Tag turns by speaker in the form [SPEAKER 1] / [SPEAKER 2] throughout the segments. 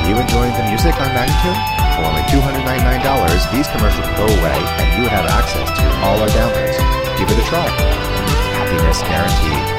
[SPEAKER 1] you enjoying the music on Magnitude? For only $299, these commercials would go away and you would have access to all our downloads. Give it a try. Happiness guaranteed.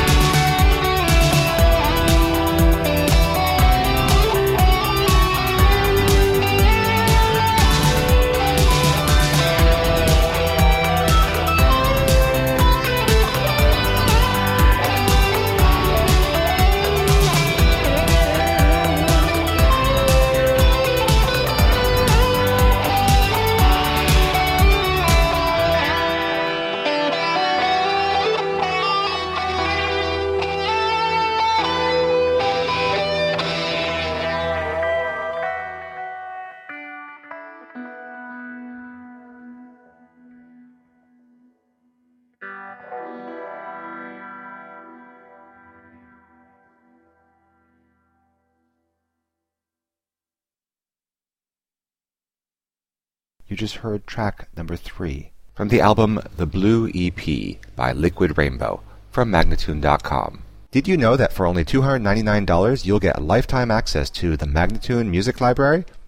[SPEAKER 1] You just heard track number 3 from the album The Blue EP by Liquid Rainbow from Magnatune.com. Did you know that for only $299 you'll get lifetime access to the Magnatune Music Library?